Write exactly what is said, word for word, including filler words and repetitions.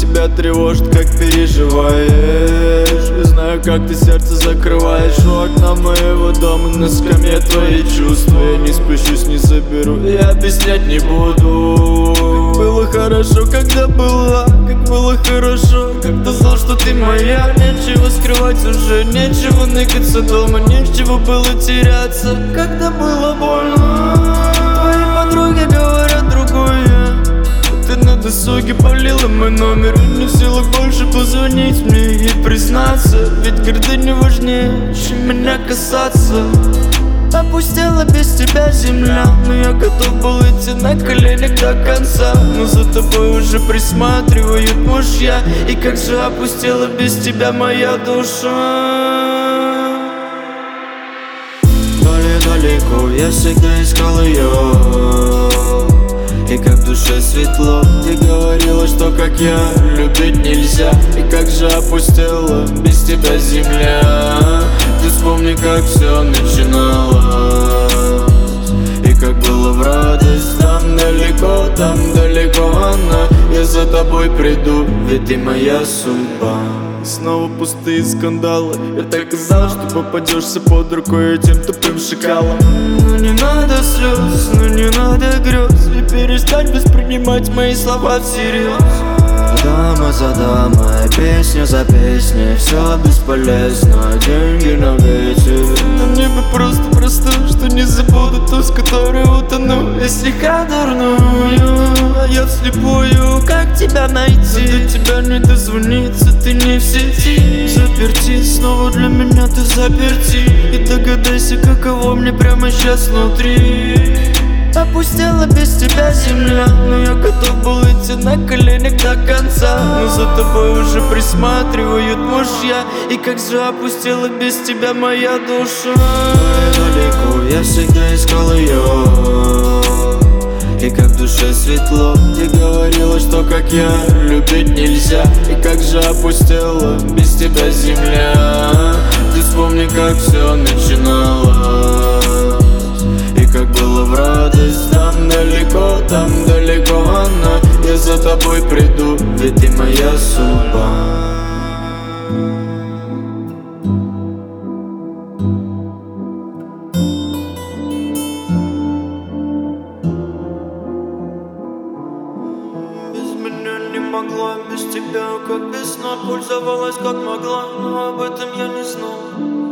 тебя тревожит, как переживаешь. И знаю, как ты сердце закрываешь у окна моего дома, на скамье твои чувства. Я не спущусь, не заберу, и объяснять не буду. Как было хорошо, когда была, как было хорошо, когда знал, что ты моя. Нечего скрывать уже, нечего ныкаться дома, нечего было теряться, когда было больно. Твои подруги говорят другое, ты на досуге палила мой номер, и не в силах больше позвонить мне и признаться. Ведь гордыня важнее, чем меня касаться. Опустела без тебя земля, но я готов был идти на коленях до конца. Но за тобой уже присматривают мужья, и как же опустела без тебя моя душа. Далеко я всегда искал ее, и как в душе светло. Ты говорила, что как я любить нельзя, и как же опустела без тебя земля. Ты вспомни, как все начиналось, и как было в радость. Там далеко, там далеко она, я за тобой приду, ведь ты моя судьба. Снова пустые скандалы, я так и знал, что попадешься под рукой этим тупым шакалом. Ну не надо слез, ну не надо грез, и перестань воспринимать мои слова всерьез. Дама за дамой, песня за песней, все бесполезно, деньги на ветер. Но мне бы просто просто, что не забуду ту, с которой утону. Я слегка дурную, а я вслепую, как тебя найти? До тебя не дозвониться, ты не в сети. Заперти, снова для меня ты заперти, и догадайся, каково мне прямо сейчас внутри. Опустела без тебя земля, но я готов был идти на коленях до конца. Но за тобой уже присматривают мужья, и как же опустела без тебя моя душа. Далеко я всегда искал ее, и как в душе светло. Ты говорила, что как я любить нельзя, и как же опустела без тебя земля. Ты вспомни, как все начиналось, и как было в радость. Там далеко, там далеко она, я за тобой приду, ведь ты моя судьба. Могла без тебя, как без сна, пользовалась как могла, но об этом я не знал.